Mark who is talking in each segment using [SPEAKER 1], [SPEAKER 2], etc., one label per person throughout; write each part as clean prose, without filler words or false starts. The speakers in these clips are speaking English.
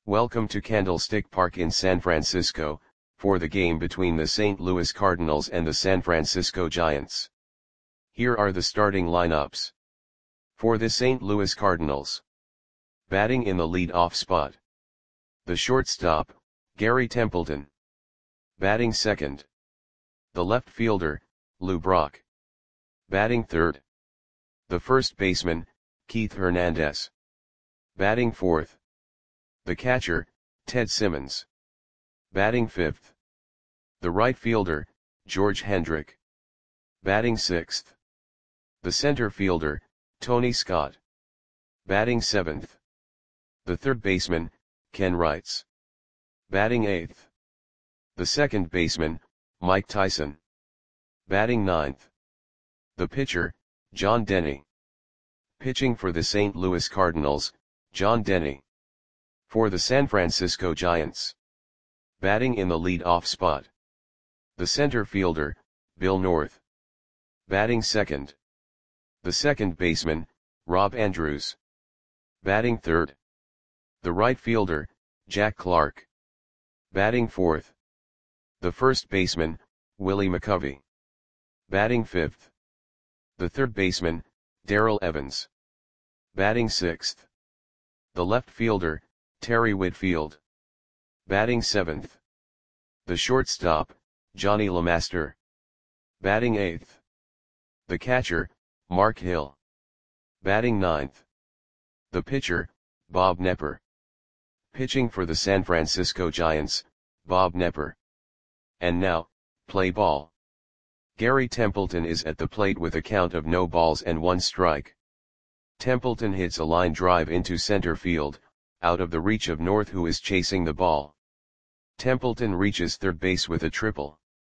[SPEAKER 1] Welcome to Candlestick Park in San Francisco, for the game between the St. Louis Cardinals and the San Francisco Giants. Here are the starting lineups. For the St. Louis Cardinals. Batting in the lead-off spot. The shortstop, Gary Templeton. Batting second. The left fielder, Lou Brock. Batting third. The first baseman, Keith Hernandez. Batting fourth. The catcher, Ted Simmons. Batting fifth. The right fielder, George Hendrick. Batting sixth. The center fielder, Tony Scott. Batting seventh. The third baseman, Ken Wrights. Batting eighth. The second baseman, Mike Tyson. Batting ninth. The pitcher, John Denny. Pitching for the St. Louis Cardinals, John Denny. For the San Francisco Giants. Batting in the lead-off spot. The center fielder, Bill North. Batting second. The second baseman, Rob Andrews. Batting third. The right fielder, Jack Clark. Batting fourth. The first baseman, Willie McCovey. Batting fifth. The third baseman, Darrell Evans. Batting sixth. The left fielder, Terry Whitfield. Batting seventh. The shortstop, Johnny LeMaster. Batting eighth. The catcher, Mark Hill. Batting ninth. The pitcher, Bob Knepper. Pitching for the San Francisco Giants, Bob Knepper. And now, play ball. Gary Templeton is at the plate with a count of no balls and one strike. Templeton hits a line drive into center field, out of the reach of North, who is chasing the ball. Templeton reaches third base with a triple.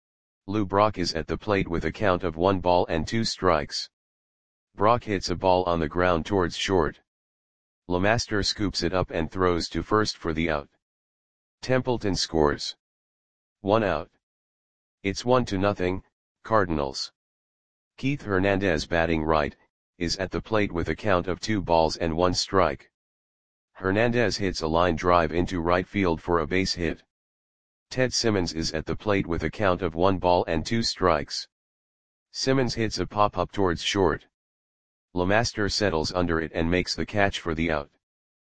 [SPEAKER 1] Lou Brock is at the plate with a count of 1 ball and 2 strikes. Brock hits a ball on the ground towards short. LeMaster scoops it up and throws to first for the out. Templeton scores. 1 out. It's 1-0, Cardinals. Keith Hernandez, batting right, is at the plate with a count of 2 balls and 1 strike. Hernandez hits a line drive into right field for a base hit. Ted Simmons is at the plate with a count of 1 ball and 2 strikes. Simmons hits a pop-up towards short. LeMaster settles under it and makes the catch for the out.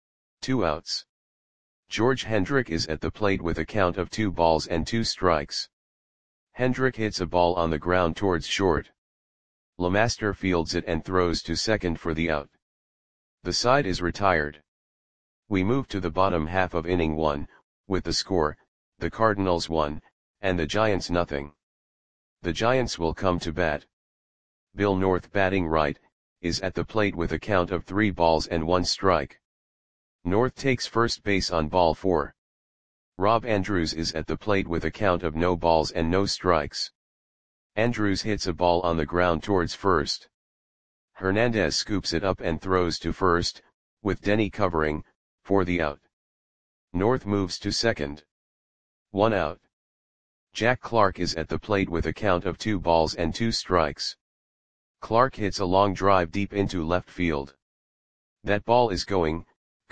[SPEAKER 1] 2 outs. George Hendrick is at the plate with a count of 2 balls and 2 strikes. Hendrick hits a ball on the ground towards short. LeMaster fields it and throws to second for the out. The side is retired. We move to the bottom half of inning 1, with the score, the Cardinals 1, and the Giants 0. The Giants will come to bat. Bill North, batting right, is at the plate with a count of 3 balls and 1 strike. North takes first base on ball 4. Rob Andrews is at the plate with a count of no balls and no strikes. Andrews hits a ball on the ground towards first. Hernandez scoops it up and throws to first, with Denny covering, for the out. North moves to second. 1 out. Jack Clark is at the plate with a count of 2 balls and 2 strikes. Clark hits a long drive deep into left field. That ball is gone.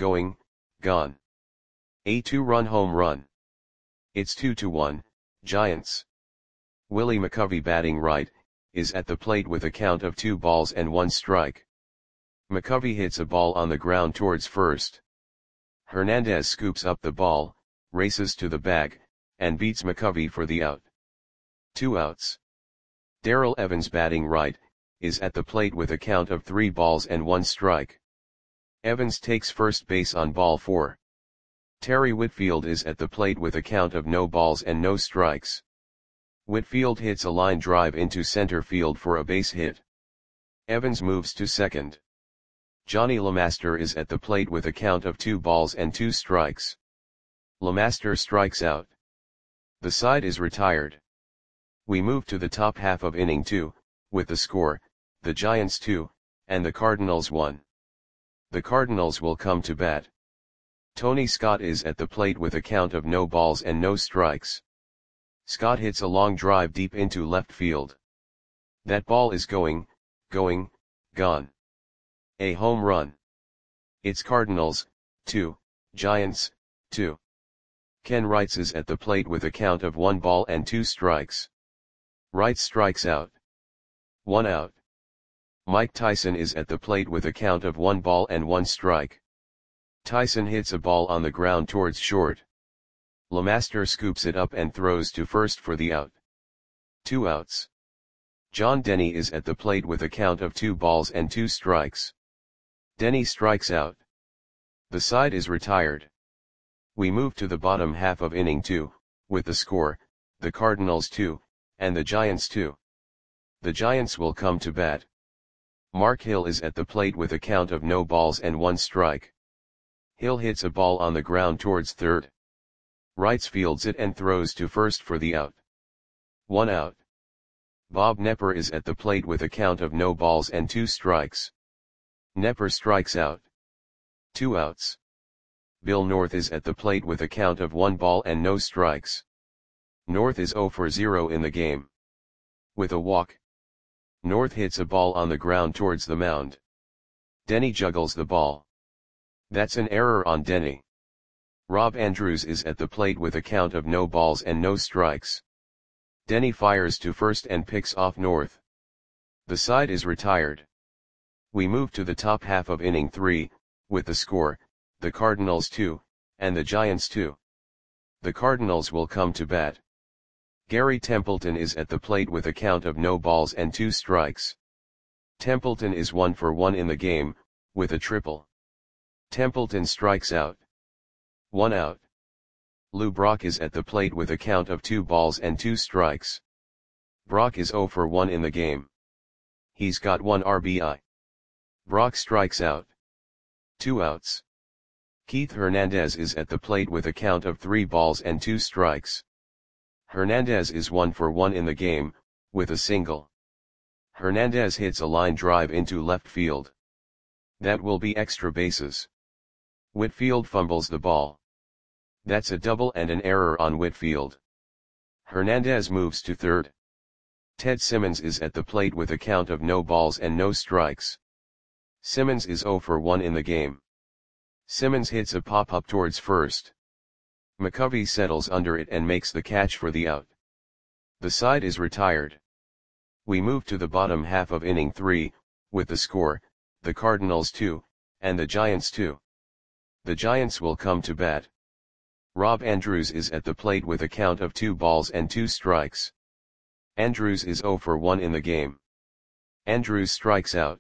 [SPEAKER 1] A 2-run home run. It's 2-1, Giants. Willie McCovey, batting right, is at the plate with a count of 2 balls and 1 strike. McCovey hits a ball on the ground towards first. Hernandez scoops up the ball, races to the bag, and beats McCovey for the out. 2 outs. Darrell Evans, batting right, is at the plate with a count of 3 balls and 1 strike. Evans takes first base on ball 4. Terry Whitfield is at the plate with a count of no balls and no strikes. Whitfield hits a line drive into center field for a base hit. Evans moves to second. Johnny LeMaster is at the plate with a count of 2 balls and 2 strikes. LeMaster strikes out. The side is retired. We move to the top half of inning 2, with the score, the Giants 2, and the Cardinals 1. The Cardinals will come to bat. Tony Scott is at the plate with a count of no balls and no strikes. Scott hits a long drive deep into left field. That ball is gone. A home run. It's Cardinals 2, Giants 2. Ken Wrights is at the plate with a count of 1 ball and 2 strikes. Wrights strikes out. 1 out. Mike Tyson is at the plate with a count of 1 ball and 1 strike. Tyson hits a ball on the ground towards short. LeMaster scoops it up and throws to first for the out. 2 outs. John Denny is at the plate with a count of 2 balls and 2 strikes. Denny strikes out. The side is retired. We move to the bottom half of inning 2, with the score, the Cardinals 2, and the Giants 2. The Giants will come to bat. Mark Hill is at the plate with a count of no balls and 1 strike. Hill hits a ball on the ground towards third. Wrights fields it and throws to first for the out. 1 out. Bob Knepper is at the plate with a count of no balls and 2 strikes. Knepper strikes out. 2 outs. Bill North is at the plate with a count of 1 ball and no strikes. North is 0 for 0 in the game. With a walk, North hits a ball on the ground towards the mound. Denny juggles the ball. That's an error on Denny. Rob Andrews is at the plate with a count of no balls and no strikes. Denny fires to first and picks off North. The side is retired. We move to the top half of inning 3, with the score, the Cardinals 2, and the Giants 2. The Cardinals will come to bat. Gary Templeton is at the plate with a count of no balls and 2 strikes. Templeton is 1 for 1 in the game, with a triple. Templeton strikes out. 1 out. Lou Brock is at the plate with a count of 2 balls and 2 strikes. Brock is 0 for 1 in the game. He's got 1 RBI. Brock strikes out. 2 outs. Keith Hernandez is at the plate with a count of 3 balls and 2 strikes. Hernandez is 1 for 1 in the game, with a single. Hernandez hits a line drive into left field. That will be extra bases. Whitfield fumbles the ball. That's a double and an error on Whitfield. Hernandez moves to third. Ted Simmons is at the plate with a count of no balls and no strikes. Simmons is 0 for 1 in the game. Simmons hits a pop-up towards first. McCovey settles under it and makes the catch for the out. The side is retired. We move to the bottom half of inning 3, with the score, the Cardinals 2, and the Giants 2. The Giants will come to bat. Rob Andrews is at the plate with a count of 2 balls and 2 strikes. Andrews is 0 for 1 in the game. Andrews strikes out.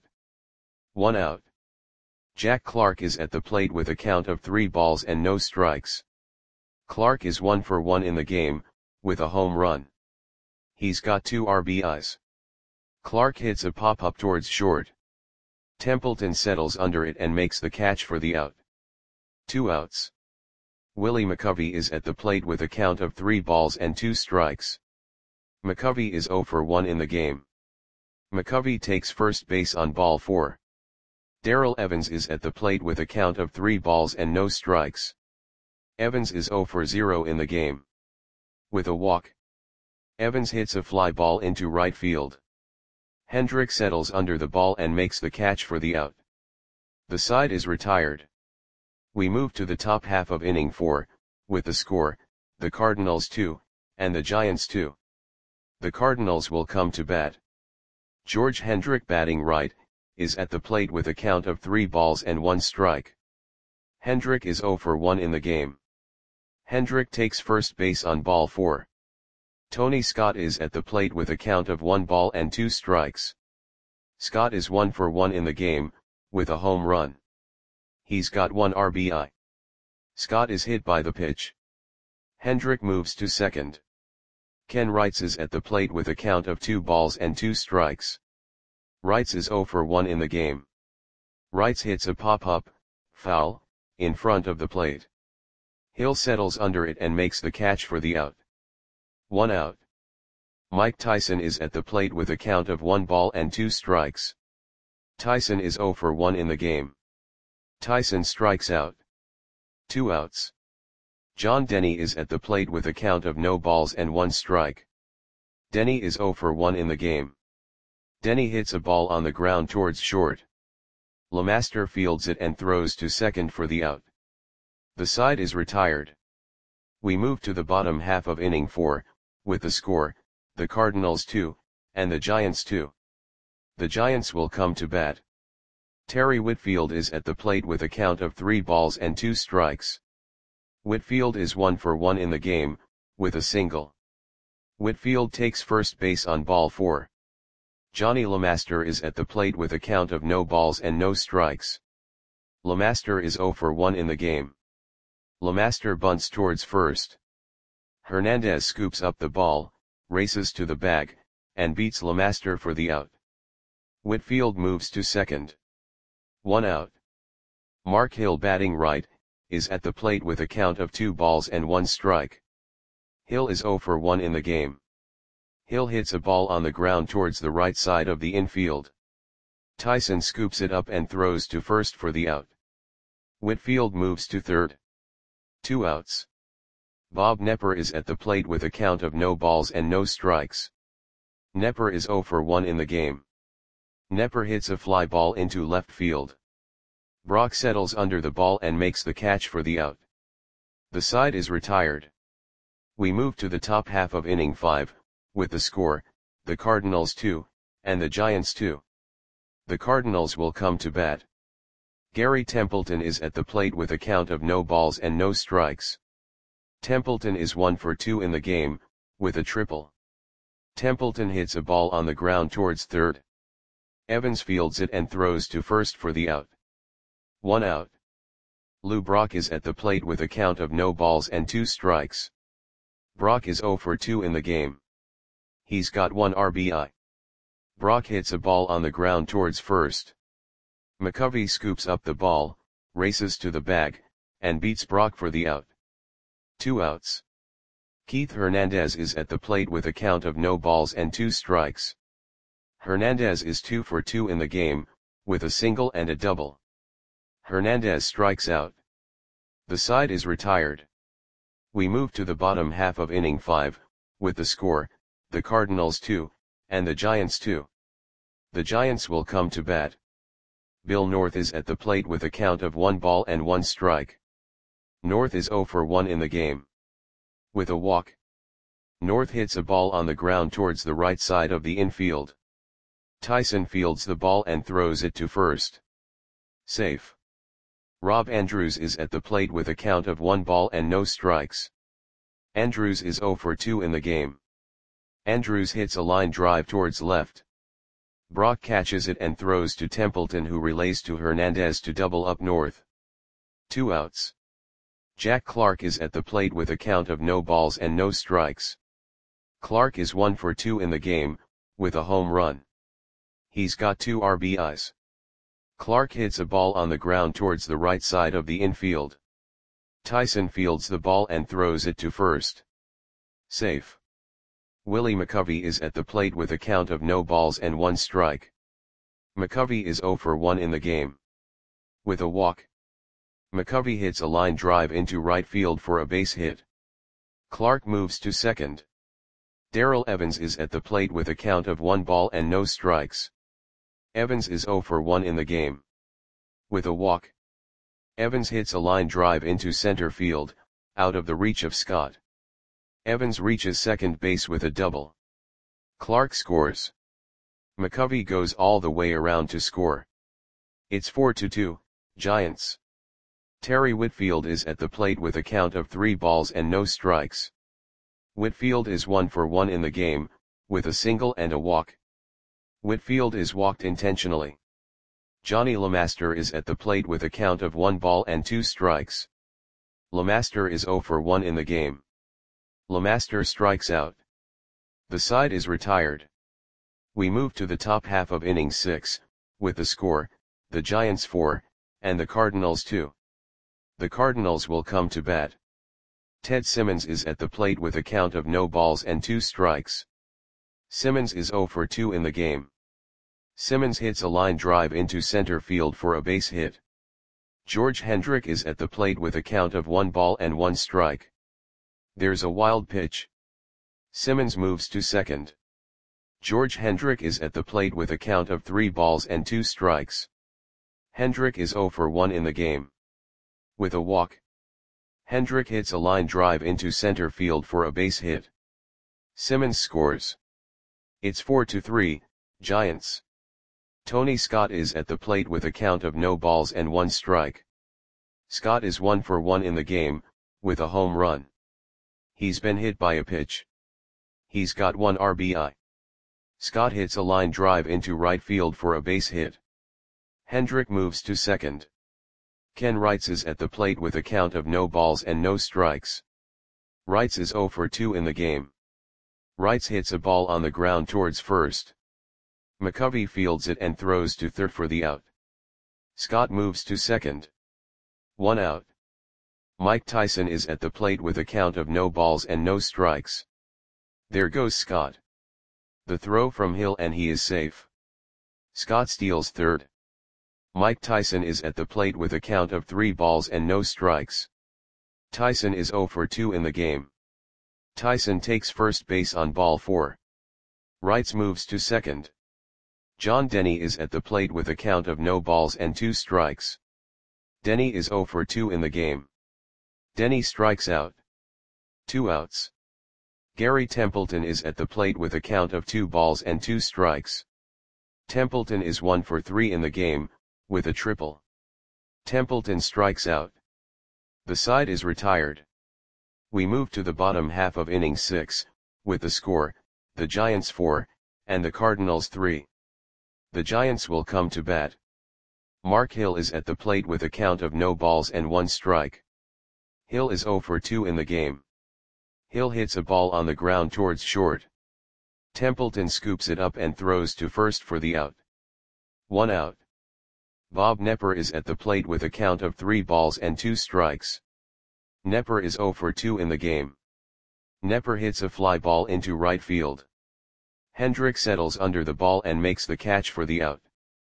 [SPEAKER 1] 1 out. Jack Clark is at the plate with a count of 3 balls and no strikes. Clark is 1 for 1 in the game, with a home run. He's got 2 RBIs. Clark hits a pop-up towards short. Templeton settles under it and makes the catch for the out. 2 outs. Willie McCovey is at the plate with a count of 3 balls and 2 strikes. McCovey is 0 for 1 in the game. McCovey takes first base on ball 4. Darrell Evans is at the plate with a count of 3 balls and no strikes. Evans is 0 for 0 in the game. With a walk, Evans hits a fly ball into right field. Hendrick settles under the ball and makes the catch for the out. The side is retired. We move to the top half of inning 4, with the score, the Cardinals 2, and the Giants 2. The Cardinals will come to bat. George Hendrick, batting right, is at the plate with a count of 3 balls and 1 strike. Hendrick is 0 for 1 in the game. Hendrick takes first base on ball 4. Tony Scott is at the plate with a count of 1 ball and 2 strikes. Scott is 1 for 1 in the game, with a home run. He's got 1 RBI. Scott is hit by the pitch. Hendrick moves to second. Ken Wrights is at the plate with a count of 2 balls and 2 strikes. Wrights is 0 for 1 in the game. Wrights hits a pop-up, foul, in front of the plate. Hill settles under it and makes the catch for the out. 1 out. Mike Tyson is at the plate with a count of 1 ball and 2 strikes. Tyson is 0 for 1 in the game. Tyson strikes out. 2 outs. John Denny is at the plate with a count of no balls and 1 strike. Denny is 0 for 1 in the game. Denny hits a ball on the ground towards short. LeMaster fields it and throws to second for the out. The side is retired. We move to the bottom half of inning 4, with the score, the Cardinals 2, and the Giants 2. The Giants will come to bat. Terry Whitfield is at the plate with a count of 3 balls and 2 strikes. Whitfield is 1 for 1 in the game, with a single. Whitfield takes first base on ball 4. Johnny LeMaster is at the plate with a count of no balls and no strikes. LeMaster is 0 for 1 in the game. LeMaster bunts towards first. Hernandez scoops up the ball, races to the bag, and beats LeMaster for the out. Whitfield moves to second. 1 out. Mark Hill, batting right, is at the plate with a count of 2 balls and 1 strike. Hill is 0 for 1 in the game. Hill hits a ball on the ground towards the right side of the infield. Tyson scoops it up and throws to first for the out. Whitfield moves to third. 2 outs. Bob Knepper is at the plate with a count of no balls and no strikes. Knepper is 0 for 1 in the game. Knepper hits a fly ball into left field. Brock settles under the ball and makes the catch for the out. The side is retired. We move to the top half of inning 5, with the score, the Cardinals 2, and the Giants 2. The Cardinals will come to bat. Gary Templeton is at the plate with a count of no balls and no strikes. Templeton is 1 for 2 in the game, with a triple. Templeton hits a ball on the ground towards third. Evans fields it and throws to first for the out. 1 out. Lou Brock is at the plate with a count of no balls and 2 strikes. Brock is 0 for 2 in the game. He's got 1 RBI. Brock hits a ball on the ground towards first. McCovey scoops up the ball, races to the bag, and beats Brock for the out. 2 outs. Keith Hernandez is at the plate with a count of no balls and 2 strikes. Hernandez is 2 for 2 in the game, with a single and a double. Hernandez strikes out. The side is retired. We move to the bottom half of inning 5, with the score, the Cardinals 2, and the Giants 2. The Giants will come to bat. Bill North is at the plate with a count of 1 ball and 1 strike. North is 0 for 1 in the game. With a walk. North hits a ball on the ground towards the right side of the infield. Tyson fields the ball and throws it to first. Safe. Rob Andrews is at the plate with a count of 1 ball and no strikes. Andrews is 0 for 2 in the game. Andrews hits a line drive towards left. Brock catches it and throws to Templeton, who relays to Hernandez to double up North. 2 outs. Jack Clark is at the plate with a count of no balls and no strikes. Clark is 1 for 2 in the game, with a home run. He's got 2 RBIs. Clark hits a ball on the ground towards the right side of the infield. Tyson fields the ball and throws it to first. Safe. Willie McCovey is at the plate with a count of no balls and 1 strike. McCovey is 0 for 1 in the game. With a walk. McCovey hits a line drive into right field for a base hit. Clark moves to second. Darrell Evans is at the plate with a count of 1 ball and no strikes. Evans is 0 for 1 in the game. With a walk. Evans hits a line drive into center field, out of the reach of Scott. Evans reaches second base with a double. Clark scores. McCovey goes all the way around to score. It's 4-2, Giants. Terry Whitfield is at the plate with a count of 3 balls and no strikes. Whitfield is 1 for 1 in the game, with a single and a walk. Whitfield is walked intentionally. Johnny LeMaster is at the plate with a count of 1 ball and 2 strikes. LeMaster is 0 for 1 in the game. LeMaster strikes out. The side is retired. We move to the top half of inning 6, with the score, the Giants 4, and the Cardinals 2. The Cardinals will come to bat. Ted Simmons is at the plate with a count of no balls and 2 strikes. Simmons is 0 for 2 in the game. Simmons hits a line drive into center field for a base hit. George Hendrick is at the plate with a count of 1 ball and 1 strike. There's a wild pitch. Simmons moves to second. George Hendrick is at the plate with a count of 3 balls and 2 strikes. Hendrick is 0 for 1 in the game. With a walk. Hendrick hits a line drive into center field for a base hit. Simmons scores. It's 4-3, Giants. Tony Scott is at the plate with a count of no balls and 1 strike. Scott is 1 for 1 in the game, with a home run. He's been hit by a pitch. He's got 1 RBI. Scott hits a line drive into right field for a base hit. Hendrick moves to second. Ken Wrights is at the plate with a count of no balls and no strikes. Wrights is 0 for 2 in the game. Wrights hits a ball on the ground towards first. McCovey fields it and throws to third for the out. Scott moves to second. 1 out. Mike Tyson is at the plate with a count of no balls and no strikes. There goes Scott. The throw from Hill and he is safe. Scott steals third. Mike Tyson is at the plate with a count of 3 balls and no strikes. Tyson is 0 for 2 in the game. Tyson takes first base on ball 4. Wrights moves to second. John Denny is at the plate with a count of no balls and 2 strikes. Denny is 0 for 2 in the game. Denny strikes out. 2 outs. Gary Templeton is at the plate with a count of 2 balls and 2 strikes. Templeton is 1 for 3 in the game, with a triple. Templeton strikes out. The side is retired. We move to the bottom half of inning 6, with the score, the Giants 4, and the Cardinals 3. The Giants will come to bat. Mark Hill is at the plate with a count of no balls and 1 strike. Hill is 0 for 2 in the game. Hill hits a ball on the ground towards short. Templeton scoops it up and throws to first for the out. 1 out. Bob Knepper is at the plate with a count of 3 balls and 2 strikes. Knepper is 0 for 2 in the game. Knepper hits a fly ball into right field. Hendrick settles under the ball and makes the catch for the out.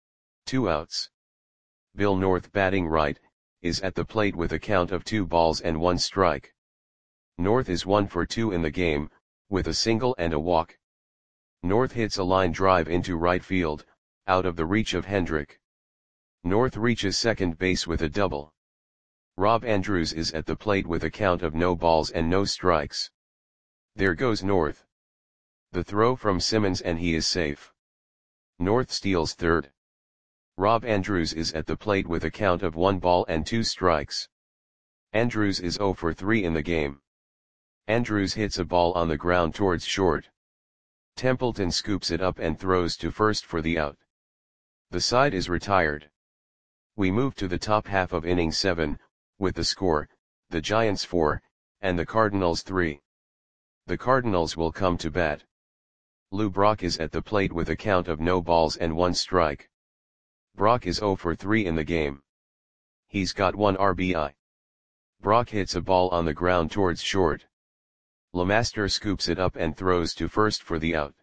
[SPEAKER 1] 2 outs. Bill North, batting right, is at the plate with a count of 2 balls and 1 strike. North is 1 for 2 in the game, with a single and a walk. North hits a line drive into right field, out of the reach of Hendrick. North reaches second base with a double. Rob Andrews is at the plate with a count of no balls and no strikes. There goes North. The throw from Simmons and he is safe. North steals third. Rob Andrews is at the plate with a count of 1 ball and 2 strikes. Andrews is 0 for 3 in the game. Andrews hits a ball on the ground towards short. Templeton scoops it up and throws to first for the out. The side is retired. We move to the top half of inning 7, with the score, the Giants 4, and the Cardinals 3. The Cardinals will come to bat. Lou Brock is at the plate with a count of no balls and 1 strike. Brock is 0 for 3 in the game. He's got 1 RBI. Brock hits a ball on the ground towards short. LeMaster scoops it up and throws to first for the out.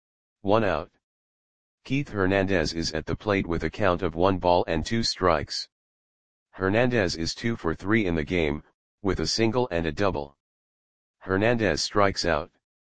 [SPEAKER 1] 1 out. Keith Hernandez is at the plate with a count of 1 ball and 2 strikes. Hernandez is 2 for 3 in the game, with a single and a double. Hernandez strikes out.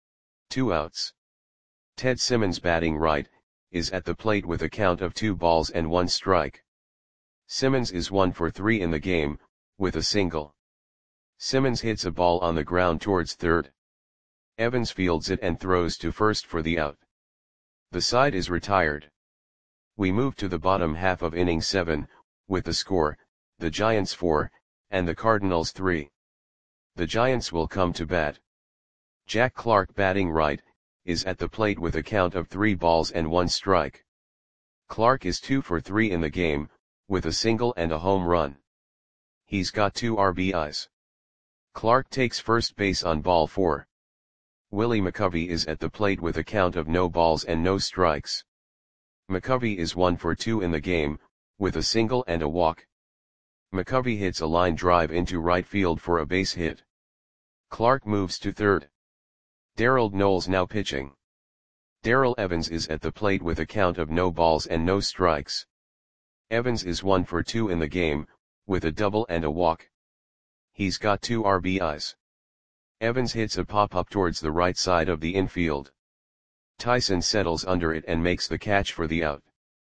[SPEAKER 1] 2 outs. Ted Simmons, batting right, is at the plate with a count of 2 balls and 1 strike. Simmons is 1 for 3 in the game, with a single. Simmons hits a ball on the ground towards third. Evans fields it and throws to first for the out. The side is retired. We move to the bottom half of inning 7, with the score, the Giants 4, and the Cardinals 3. The Giants will come to bat. Jack Clark, batting right, is at the plate with a count of 3 balls and 1 strike. Clark is 2 for 3 in the game, with a single and a home run. He's got 2 RBIs. Clark takes first base on ball 4. Willie McCovey is at the plate with a count of no balls and no strikes. McCovey is 1 for 2 in the game, with a single and a walk. McCovey hits a line drive into right field for a base hit. Clark moves to third. Darrell Knowles now pitching. Darrell Evans is at the plate with a count of no balls and no strikes. Evans is 1 for 2 in the game, with a double and a walk. He's got 2 RBIs. Evans hits a pop-up towards the right side of the infield. Tyson settles under it and makes the catch for the out.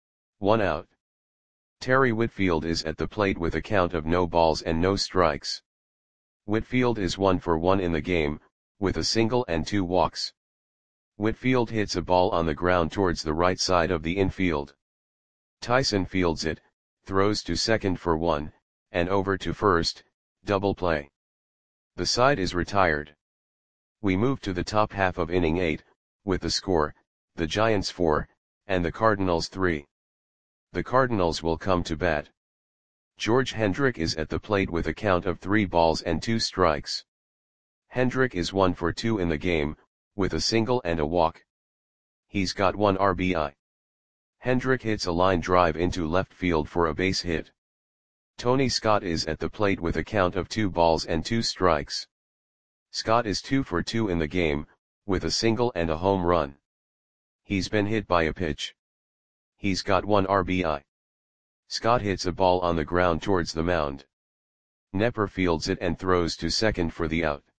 [SPEAKER 1] 1 out. Terry Whitfield is at the plate with a count of no balls and no strikes. Whitfield is 1 for 1 in the game, with a single and 2 walks. Whitfield hits a ball on the ground towards the right side of the infield. Tyson fields it, throws to second for 1, and over to first, double play. The side is retired. We move to the top half of inning 8, with the score, the Giants 4, and the Cardinals 3. The Cardinals will come to bat. George Hendrick is at the plate with a count of 3 balls and 2 strikes. Hendrick is 1 for 2 in the game, with a single and a walk. He's got 1 RBI. Hendrick hits a line drive into left field for a base hit. Tony Scott is at the plate with a count of 2 balls and 2 strikes. Scott is 2 for 2 in the game, with a single and a home run. He's been hit by a pitch. He's got 1 RBI. Scott hits a ball on the ground towards the mound. Nepper fields it and throws to second for the out.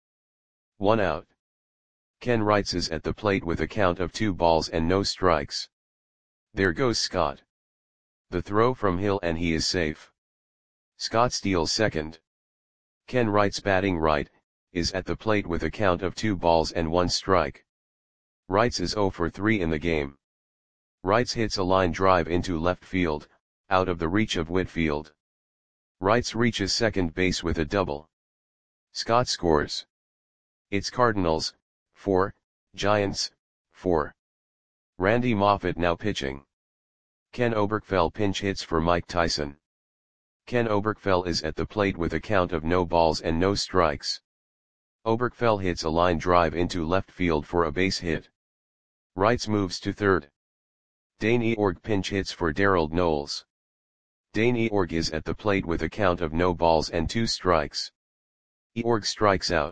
[SPEAKER 1] 1 out. Ken Wrights is at the plate with a count of 2 balls and no strikes. There goes Scott. The throw from Hill and he is safe. Scott steals second. Ken Wrights, batting right, is at the plate with a count of 2 balls and 1 strike. Wrights is 0 for 3 in the game. Wrights hits a line drive into left field, out of the reach of Whitfield. Wrights reaches second base with a double. Scott scores. It's Cardinals, 4, Giants, 4. Randy Moffett now pitching. Ken Oberkfell pinch hits for Mike Tyson. Ken Oberkfell is at the plate with a count of no balls and no strikes. Oberkfell hits a line drive into left field for a base hit. Wrights moves to third. Dane Eorg pinch hits for Darrell Knowles. Dane Eorg is at the plate with a count of no balls and 2 strikes. Eorg strikes out.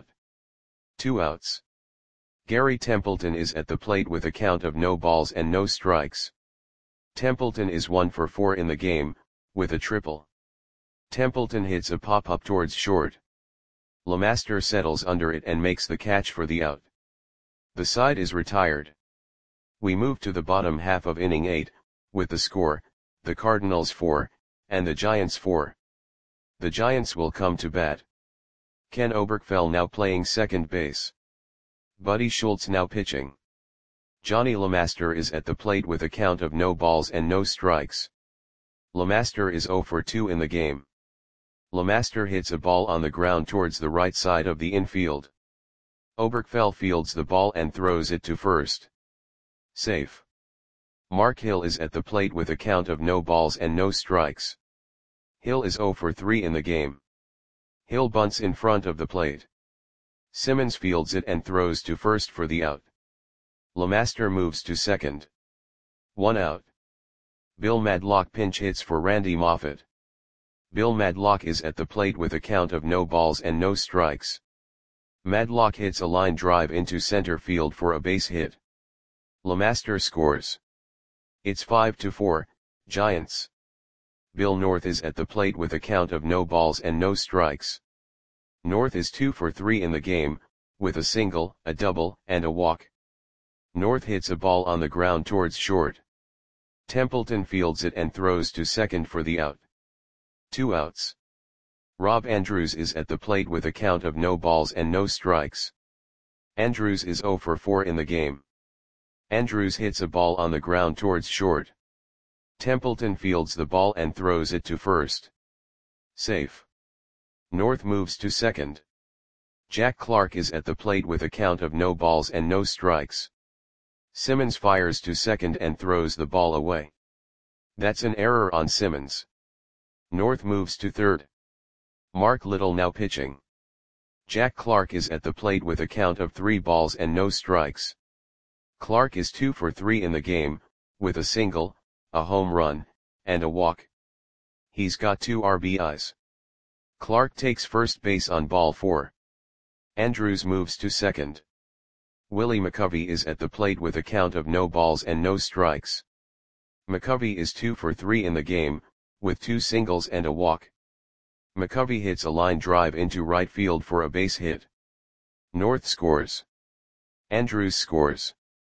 [SPEAKER 1] 2 outs. Gary Templeton is at the plate with a count of no balls and no strikes. Templeton is 1 for 4 in the game, with a triple. Templeton hits a pop-up towards short. LeMaster settles under it and makes the catch for the out. The side is retired. We move to the bottom half of inning 8, with the score, the Cardinals 4, and the Giants 4. The Giants will come to bat. Ken Oberkfell now playing second base. Buddy Schultz now pitching. Johnny LeMaster is at the plate with a count of no balls and no strikes. LeMaster is 0 for 2 in the game. LeMaster hits a ball on the ground towards the right side of the infield. Oberkfell fields the ball and throws it to first. Safe. Mark Hill is at the plate with a count of no balls and no strikes. Hill is 0 for 3 in the game. Hill bunts in front of the plate. Simmons fields it and throws to first for the out. LeMaster moves to second. 1 out. Bill Madlock pinch hits for Randy Moffett. Bill Madlock is at the plate with a count of no balls and no strikes. Madlock hits a line drive into center field for a base hit. LeMaster scores. It's 5-4, Giants. Bill North is at the plate with a count of no balls and no strikes. North is 2 for 3 in the game, with a single, a double, and a walk. North hits a ball on the ground towards short. Templeton fields it and throws to second for the out. 2 outs. Rob Andrews is at the plate with a count of no balls and no strikes. Andrews is 0 for 4 in the game. Andrews hits a ball on the ground towards short. Templeton fields the ball and throws it to first. Safe. North moves to second. Jack Clark is at the plate with a count of no balls and no strikes. Simmons fires to second and throws the ball away. That's an error on Simmons. North moves to third. Mark Little now pitching. Jack Clark is at the plate with a count of 3 balls and no strikes. Clark is 2 for 3 in the game, with a single, a home run, and a walk. He's got 2 RBIs. Clark takes first base on ball 4. Andrews moves to second. Willie McCovey is at the plate with a count of no balls and no strikes. McCovey is 2 for 3 in the game, with 2 singles and a walk. McCovey hits a line drive into right field for a base hit. North scores. Andrews scores.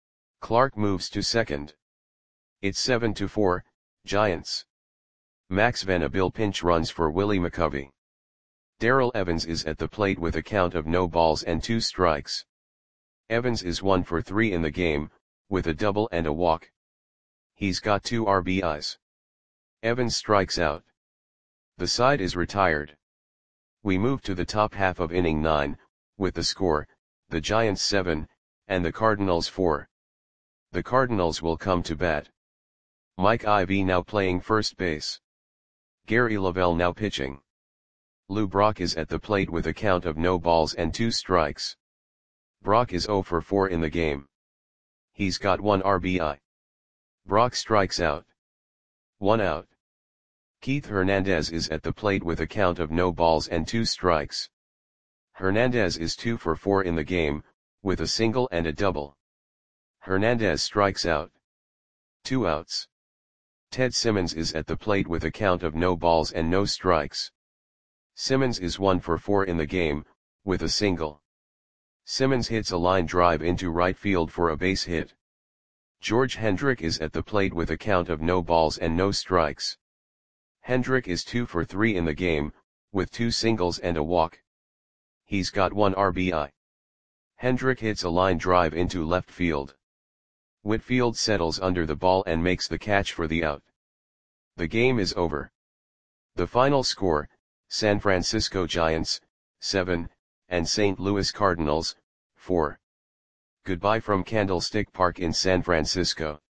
[SPEAKER 1] Clark moves to second. It's 7-4, Giants. Max Van Abil pinch runs for Willie McCovey. Darrell Evans is at the plate with a count of no balls and 2 strikes. Evans is 1 for 3 in the game, with a double and a walk. He's got 2 RBIs. Evans strikes out. The side is retired. We move to the top half of inning 9, with the score, the Giants 7, and the Cardinals 4. The Cardinals will come to bat. Mike Ivy now playing first base. Gary Lavelle now pitching. Lou Brock is at the plate with a count of no balls and 2 strikes. Brock is 0 for 4 in the game. He's got 1 RBI. Brock strikes out. 1 out. Keith Hernandez is at the plate with a count of no balls and 2 strikes. Hernandez is 2 for 4 in the game, with a single and a double. Hernandez strikes out. 2 outs. Ted Simmons is at the plate with a count of no balls and no strikes. Simmons is 1 for 4 in the game, with a single. Simmons hits a line drive into right field for a base hit. George Hendrick is at the plate with a count of no balls and no strikes. Hendrick is 2 for 3 in the game, with 2 singles and a walk. He's got 1 RBI. Hendrick hits a line drive into left field. Whitfield settles under the ball and makes the catch for the out. The game is over. The final score, San Francisco Giants, 7, and St. Louis Cardinals, 4. Goodbye from Candlestick Park in San Francisco.